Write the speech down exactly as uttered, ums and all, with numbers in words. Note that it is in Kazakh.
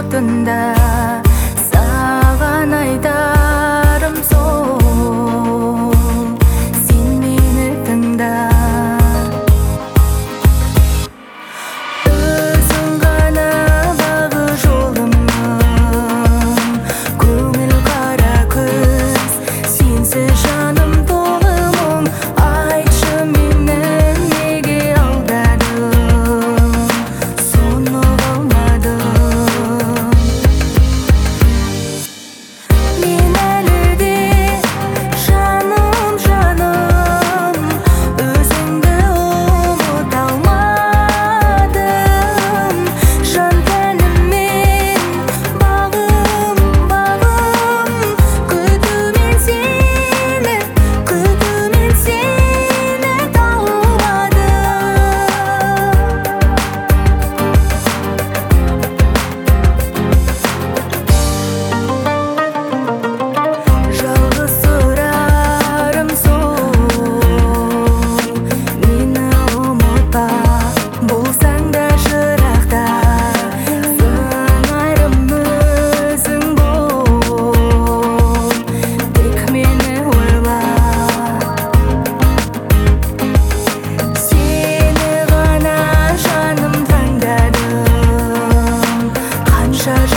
отында саған айтарым сол, сен мені тыңда. Өзің ғана бағы жолымның, көңіл қара күз, сенсіз жаным толы мұң. Айтшы менің неге алдадың, соны қалмадың. Мен әлі де жаным, жаным, өзіңді ұмыта алмадым. Жан тәніммен бағым, бағым, күтумен сені, күтумен сені тауладым. Жалғыз сұрарым сол, мені ұмытпа, болсаң да жырақта. Сыңарым өзің бол, тек мені ойла. Сені ғана жаным таңдадым, қанша